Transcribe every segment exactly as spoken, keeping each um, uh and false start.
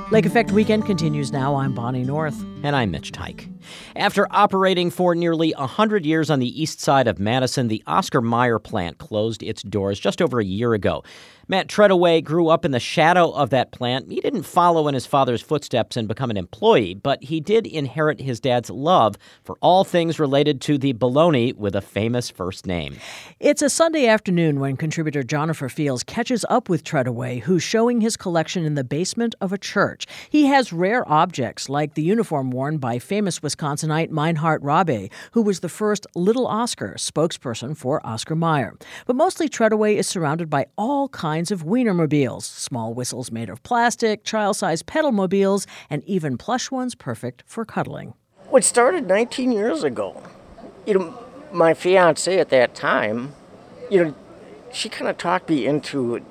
Lake Effect Weekend continues now. I'm Bonnie North. And I'm Mitch Tyke. After operating for nearly one hundred years on the east side of Madison, the Oscar Mayer plant closed its doors just over a year ago. Matt Treadaway grew up in the shadow of that plant. He didn't follow in his father's footsteps and become an employee, but he did inherit his dad's love for all things related to the bologna with a famous first name. It's a Sunday afternoon when contributor Jonnifer Fields catches up with Treadaway, who's showing his collection in the basement of a church. He has rare objects like the uniform worn by famous Wisconsinite Meinhard Rabe, who was the first Little Oscar spokesperson for Oscar Mayer. But mostly Treadaway is surrounded by all kinds of Wienermobiles, small whistles made of plastic, child-sized pedal mobiles, and even plush ones perfect for cuddling. It started nineteen years ago. You know, my fiance at that time, you know, she kind of talked me into,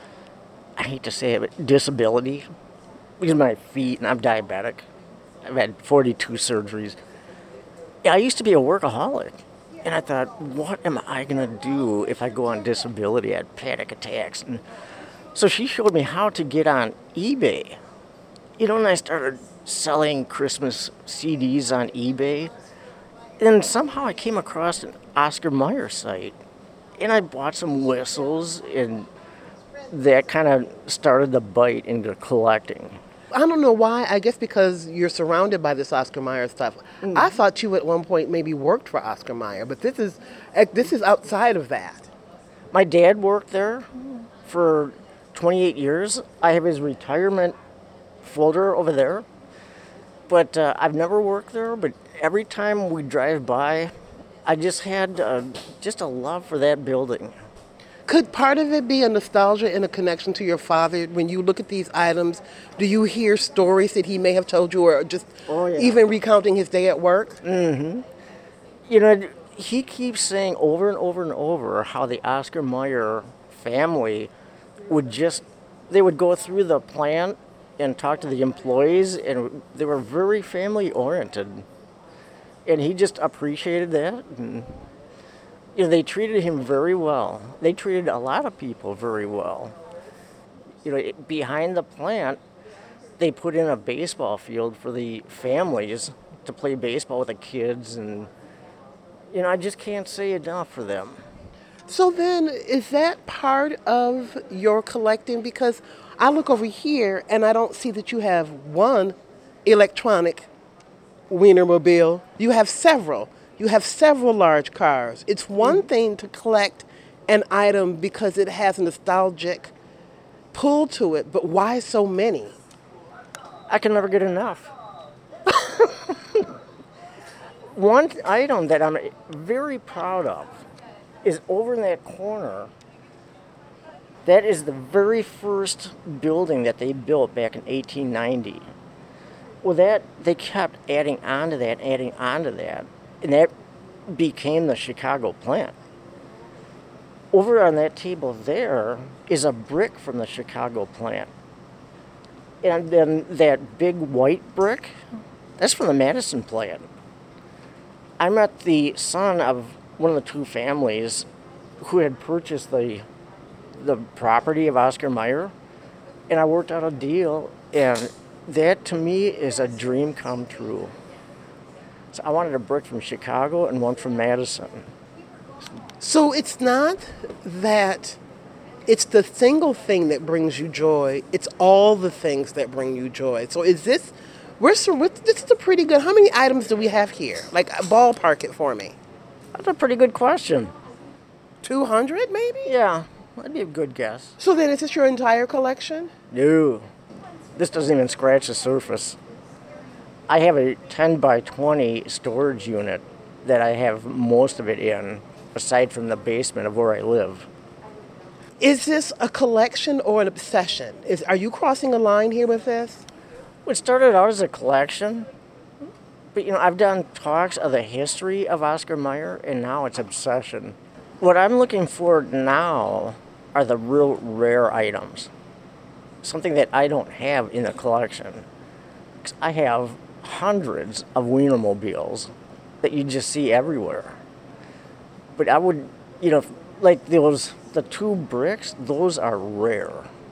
I hate to say it, but disability. Because of my feet, and I'm diabetic. I've had forty-two surgeries. Yeah, I used to be a workaholic. And I thought, what am I going to do if I go on disability? I had panic attacks. And so she showed me how to get on eBay. You know, and I started selling Christmas C Ds on eBay. And somehow I came across an Oscar Mayer site. And I bought some whistles, and that kind of started the bite into collecting. I don't know why. I guess because you're surrounded by this Oscar Mayer stuff. Mm. I thought you at one point maybe worked for Oscar Mayer, but this is this is outside of that. My dad worked there for twenty-eight years. I have his retirement folder over there. But uh, I've never worked there, but every time we drive by, I just had uh, just a love for that building. Could part of it be a nostalgia and a connection to your father? When you look at these items, do you hear stories that he may have told you, or just oh, yeah. even recounting his day at work? Mm-hmm. You know, he keeps saying over and over and over how the Oscar Mayer family would just, they would go through the plant and talk to the employees, and they were very family-oriented. And he just appreciated that. And, you know, they treated him very well. They treated a lot of people very well. You know, behind the plant, they put in a baseball field for the families to play baseball with the kids, and, you know, I just can't say enough for them. So then, is that part of your collecting? Because I look over here, and I don't see that you have one electronic Wienermobile. You have several. You have several large cars. It's one thing to collect an item because it has a nostalgic pull to it, but why so many? I can never get enough. One item that I'm very proud of is over in that corner. That is the very first building that they built back in eighteen ninety. Well, that they kept adding on to that, adding on to that. And that became the Chicago plant. Over on that table there is a brick from the Chicago plant. And then that big white brick, that's from the Madison plant. I met the son of one of the two families who had purchased the the property of Oscar Mayer, and I worked out a deal, and that to me is a dream come true. So I wanted a brick from Chicago and one from Madison. So it's not that it's the single thing that brings you joy. It's all the things that bring you joy. So is this, we're some, this is a pretty good, how many items do we have here? Like, ballpark it for me. That's a pretty good question. two hundred maybe? Yeah, that'd be a good guess. So then is this your entire collection? No, this doesn't even scratch the surface. I have a ten by twenty storage unit that I have most of it in, aside from the basement of where I live. Is this a collection or an obsession? Is Are you crossing a line here with this? It started out as a collection, but you know, I've done talks of the history of Oscar Mayer, and now it's obsession. What I'm looking for now are the real rare items, something that I don't have in the collection. I have hundreds of Wienermobiles that you just see everywhere. But I would, you know, like those, the two bricks, those are rare.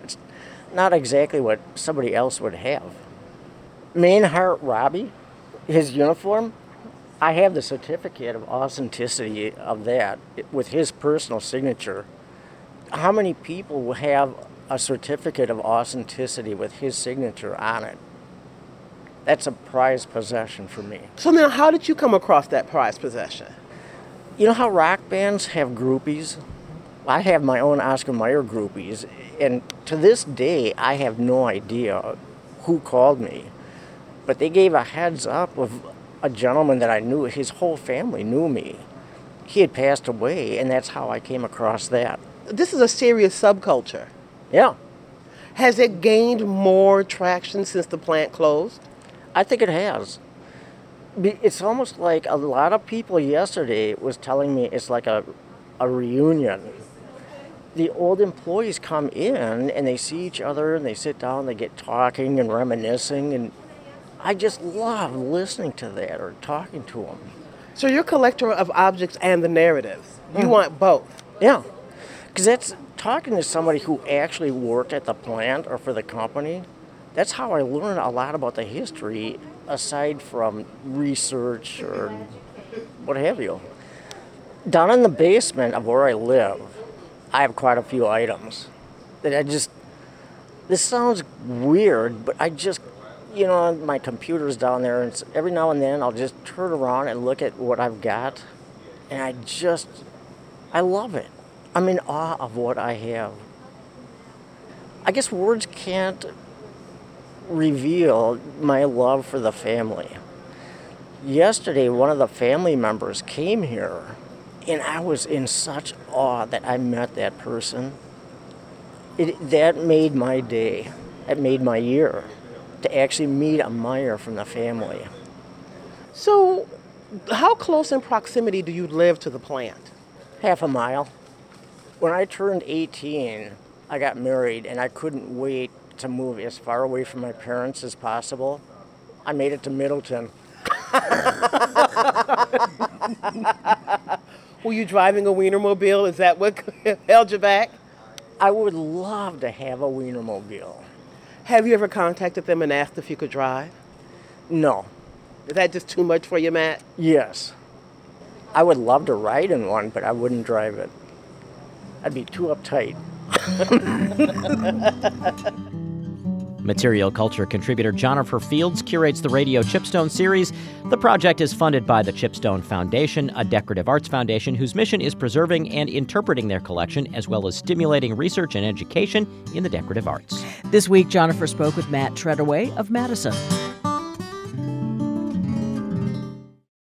It's not exactly what somebody else would have. Mainhart Robbie, his uniform, I have the certificate of authenticity of that with his personal signature. How many people will have a certificate of authenticity with his signature on it? That's a prized possession for me. So now, how did you come across that prized possession? You know how rock bands have groupies? I have my own Oscar Mayer groupies, and to this day, I have no idea who called me. But they gave a heads up of a gentleman that I knew. His whole family knew me. He had passed away, and that's how I came across that. This is a serious subculture. Yeah, Has it gained more traction since the plant closed? I think it has. Be- It's almost like a lot of people yesterday was telling me it's like a, a reunion. The old employees come in and they see each other and they sit down, they get talking and reminiscing, and I just love listening to that or talking to them. So you're a collector of objects and the narratives. You want both. Yeah, because that's talking to somebody who actually worked at the plant or for the company. That's how I learned a lot about the history, aside from research or what have you. Down in the basement of where I live, I have quite a few items that I just, this sounds weird, but I just, you know, my computer's down there, and every now and then I'll just turn around and look at what I've got, and I just, I love it. I'm in awe of what I have. I guess words can't reveal my love for the family. Yesterday, one of the family members came here, and I was in such awe that I met that person. It, that made my day. It made my year to actually meet a Meyer from the family. So how close in proximity do you live to the plant? Half a mile. When I turned eighteen, I got married, and I couldn't wait to move as far away from my parents as possible. I made it to Middleton. Were you driving a Wienermobile? Is that what held you back? I would love to have a Wienermobile. Have you ever contacted them and asked if you could drive? No. Is that just too much for you, Matt? Yes. I would love to ride in one, but I wouldn't drive it. I'd be too uptight. Material Culture contributor Jennifer Fields curates the Radio Chipstone series. The project is funded by the Chipstone Foundation, a decorative arts foundation whose mission is preserving and interpreting their collection, as well as stimulating research and education in the decorative arts. This week, Jennifer spoke with Matt Treadaway of Madison.